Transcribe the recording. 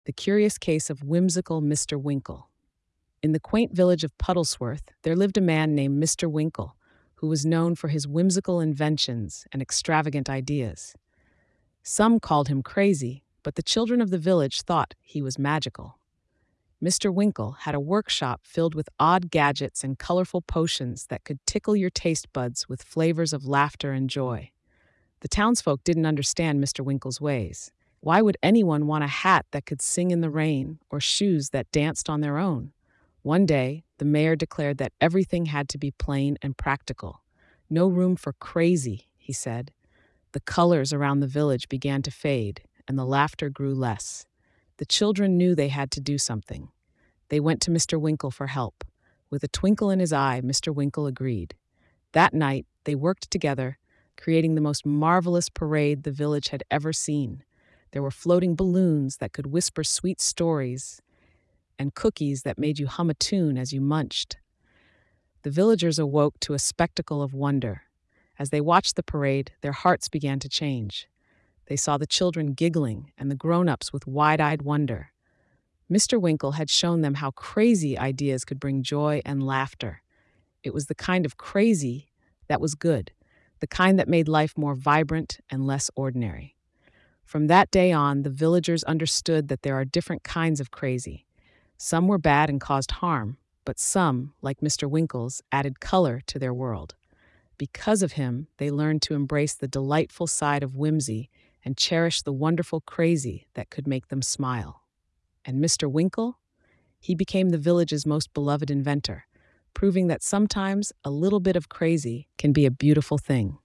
The Curious Case of Whimsical Mr. Winkle. In the quaint village of Puddlesworth, there lived a man named Mr. Winkle, who was known for his whimsical inventions and extravagant ideas. Some called him crazy, but the children of the village thought he was magical. Mr. Winkle had a workshop filled with odd gadgets and colorful potions that could tickle your taste buds with flavors of laughter and joy. The townsfolk didn't understand Mr. Winkle's ways. Why would anyone want a hat that could sing in the rain or shoes that danced on their own? One day, the mayor declared that everything had to be plain and practical. No room for crazy, he said. The colors around the village began to fade, and the laughter grew less. The children knew they had to do something. They went to Mr. Winkle for help. With a twinkle in his eye, Mr. Winkle agreed. That night, they worked together, creating the most marvelous parade the village had ever seen. There were floating balloons that could whisper sweet stories and cookies that made you hum a tune as you munched. The villagers awoke to a spectacle of wonder. As they watched the parade, their hearts began to change. They saw the children giggling and the grown-ups with wide-eyed wonder. Mr. Winkle had shown them how crazy ideas could bring joy and laughter. It was the kind of crazy that was good, the kind that made life more vibrant and less ordinary. From that day on, the villagers understood that there are different kinds of crazy. Some were bad and caused harm, but some, like Mr. Winkle's, added color to their world. Because of him, they learned to embrace the delightful side of whimsy and cherish the wonderful crazy that could make them smile. And Mr. Winkle? He became the village's most beloved inventor, proving that sometimes a little bit of crazy can be a beautiful thing.